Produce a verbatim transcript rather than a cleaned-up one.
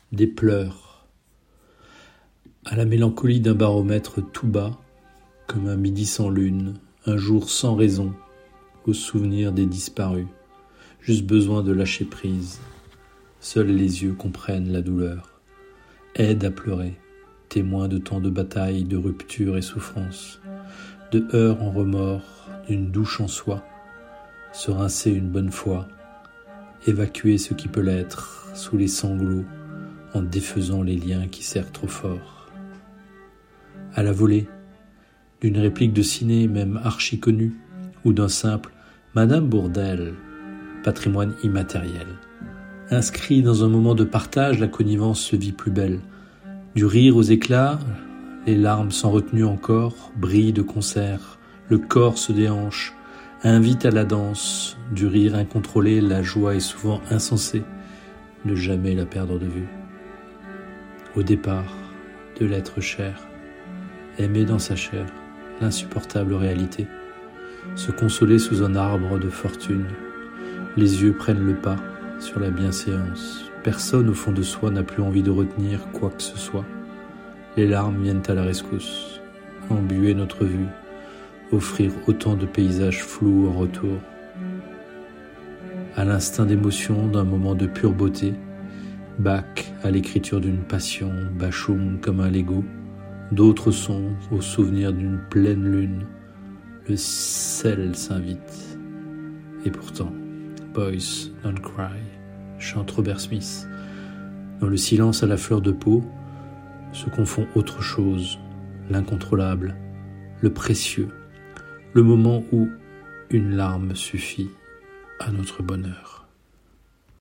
des pleurs, à la mélancolie d'un baromètre tout bas, comme un midi sans lune, un jour sans raison, au souvenir des disparus, juste besoin de lâcher prise. Seuls les yeux comprennent la douleur, aident à pleurer, témoins de tant de batailles, de ruptures et souffrances, de heurts en remords, d'une douche en soi, se rincer une bonne fois, évacuer ce qui peut l'être sous les sanglots en défaisant les liens qui serrent trop fort. À la volée, d'une réplique de ciné même archi connue, ou d'un simple « Madame Bourdelle », patrimoine immatériel. Inscrit dans un moment de partage, la connivence se vit plus belle. Du rire aux éclats, les larmes sans retenue encore, brillent de concert, le corps se déhanche, invite à la danse, du rire incontrôlé, la joie est souvent insensée, ne jamais la perdre de vue. Au départ, de l'être cher, aimer dans sa chair, l'insupportable réalité, se consoler sous un arbre de fortune, les yeux prennent le pas sur la bienséance, personne au fond de soi n'a plus envie de retenir quoi que ce soit, les larmes viennent à la rescousse, embuer notre vue, offrir autant de paysages flous en retour. À l'instinct d'émotion d'un moment de pure beauté, Bach à l'écriture d'une passion, Bachung comme un Lego, d'autres sons au souvenir d'une pleine lune, le sel s'invite. Et pourtant, Boys Don't Cry, chante Robert Smith. Dans le silence à la fleur de peau, se confond autre chose, l'incontrôlable, le précieux, le moment où une larme suffit à notre bonheur.